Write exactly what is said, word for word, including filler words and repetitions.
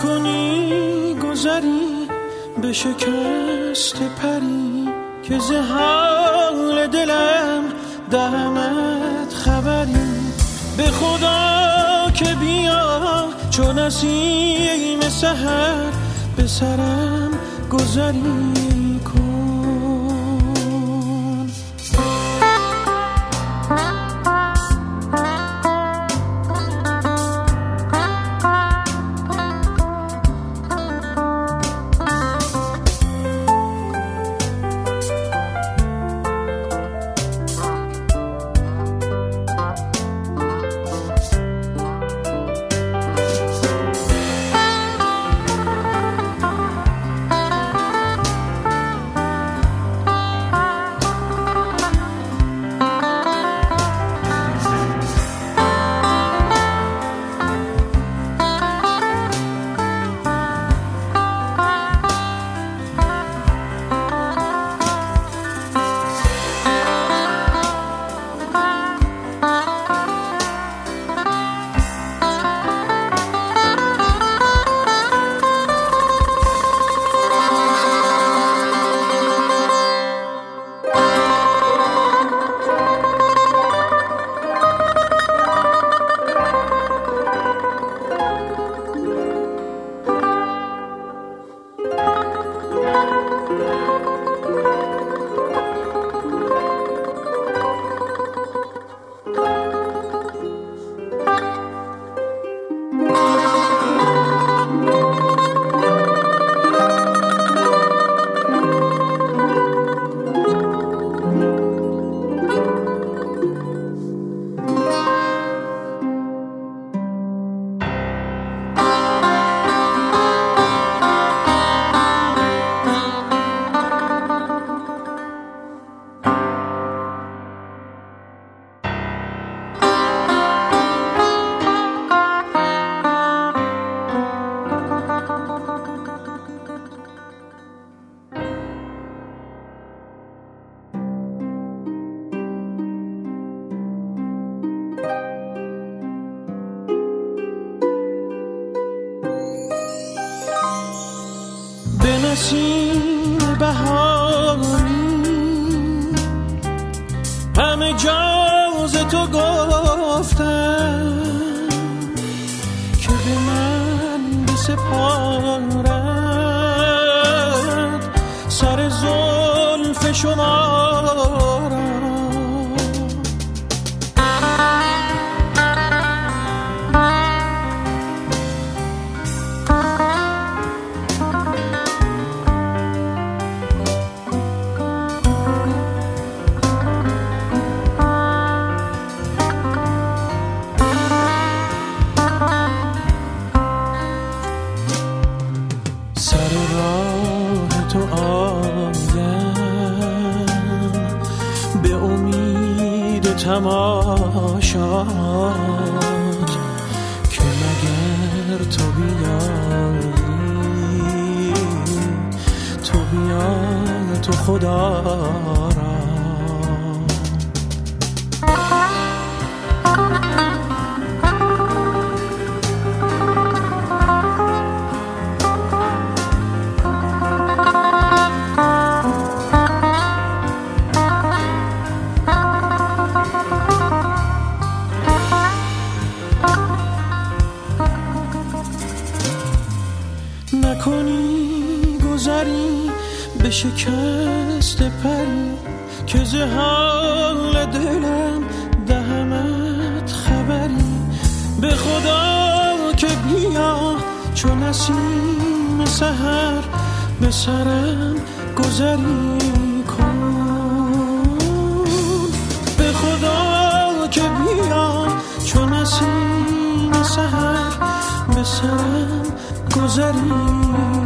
نکنی گذری به شکست پری که ز حال دلم دهمت خبری. به خدا که بیا چون نسیم سحر به سرم گذری کن. به نسیم بهاری همه جاز تو گفتم که به من بسپارد سر زلف شما را. تو آیم به امید تماشات که مگر تو بیایی تو بیا تو خدا را. نکنی گذری به شکست پری که ز حال دلم دهمت خبری. به خدا که بیا چون نسیم سحر به سرم گذری کن. به خدا که بیا چون نسیم سحر به سرم گذری